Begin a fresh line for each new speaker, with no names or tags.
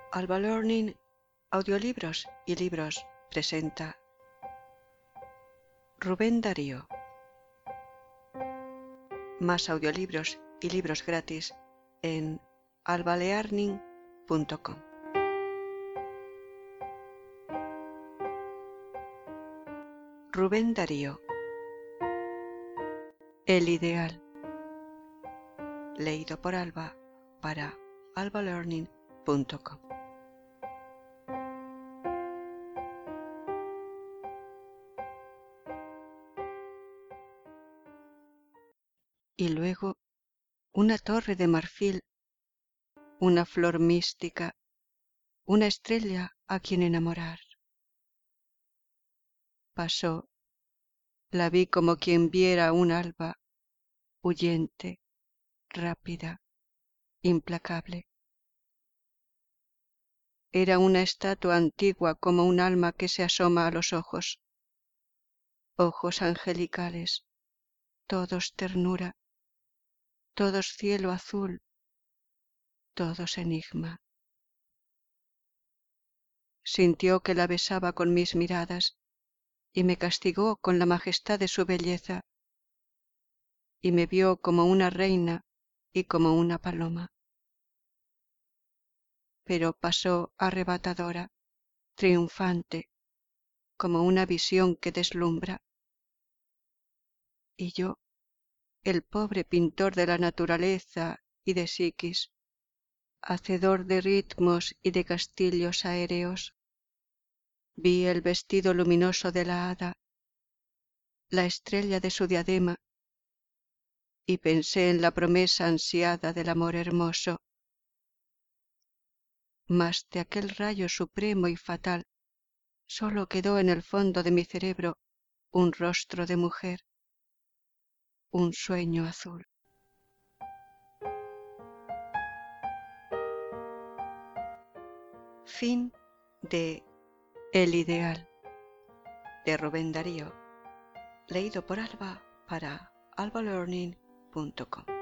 Alba Learning, Audiolibros y Libros presenta Rubén Darío. Más audiolibros y libros gratis en albalearning.com. Rubén Darío. El ideal. Leído por Alba para albalearning.com. Y luego una torre de marfil, una flor mística, una estrella a quien enamorar. Pasó, la vi como quien viera un alba, huyente, rápida, implacable. Era una estatua antigua como un alma que se asoma a los ojos angelicales, todos ternura, todos cielo azul, todos enigma. Sintió que la besaba con mis miradas y me castigó con la majestad de su belleza, y me vio como una reina y como una paloma. Pero pasó arrebatadora, triunfante, como una visión que deslumbra. Y yo, el pobre pintor de la naturaleza y de psiquis, hacedor de ritmos y de castillos aéreos, vi el vestido luminoso de la hada, la estrella de su diadema, y pensé en la promesa ansiada del amor hermoso. Mas de aquel rayo supremo y fatal sólo quedó en el fondo de mi cerebro un rostro de mujer, un sueño azul. Fin de El ideal, de Rubén Darío, leído por Alba para albalearning.com.